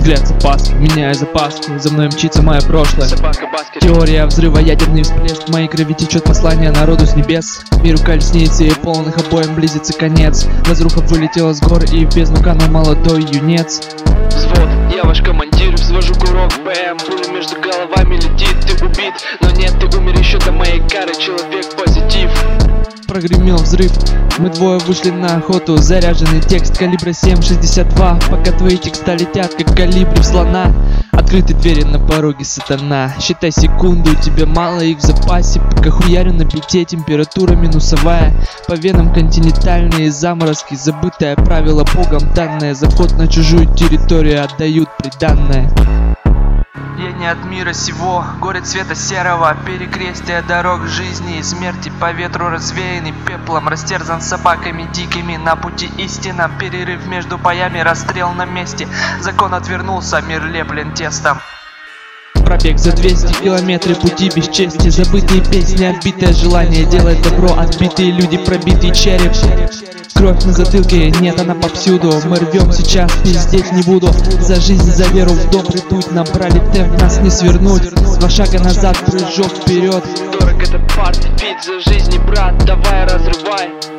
взгляд с опаской, меняя запаску. За мной мчится мое прошлое. Теория взрыва, ядерный всплеск. В моей крови течет послание народу с небес. Миру колесницы и полных обоим близится конец. Разруха вылетела с гор и в бездну канул молодой юнец. Взвод, я ваш командир, взвожу курок ПМ. Пуля между головами летит, ты убит. Но нет, ты умер еще до моей кары, человек позитив. Прогремел взрыв, мы двое вышли на охоту. Заряженный текст калибра 7,62. Пока твои текста летят, как калибри слона. Открыты двери на пороге, сатана. Считай секунду, тебе мало их в запасе. Пока хуярю на бите, температура минусовая. По венам континентальные заморозки. Забытое правило богом данное. Заход на чужую территорию отдают приданное. Я не от мира сего, горе цвета серого. Перекрестие дорог жизни и смерти. По ветру развеянный пеплом, растерзан собаками дикими. На пути истина, перерыв между боями, расстрел на месте. Закон отвернулся, мир леплен тестом. Пробег за 200 километров пути без чести. Забытые песни, отбитое желание делать добро. Отбитые люди, пробитый череп. Кровь на затылке, нет, она повсюду. Мы рвем сейчас, пиздеть не буду. За жизнь, за веру в добрый путь. Набрали темп, нас не свернуть. 2 шага назад, прыжок вперед. Дорог этот парт, фит за жизнь, брат, давай разрывай.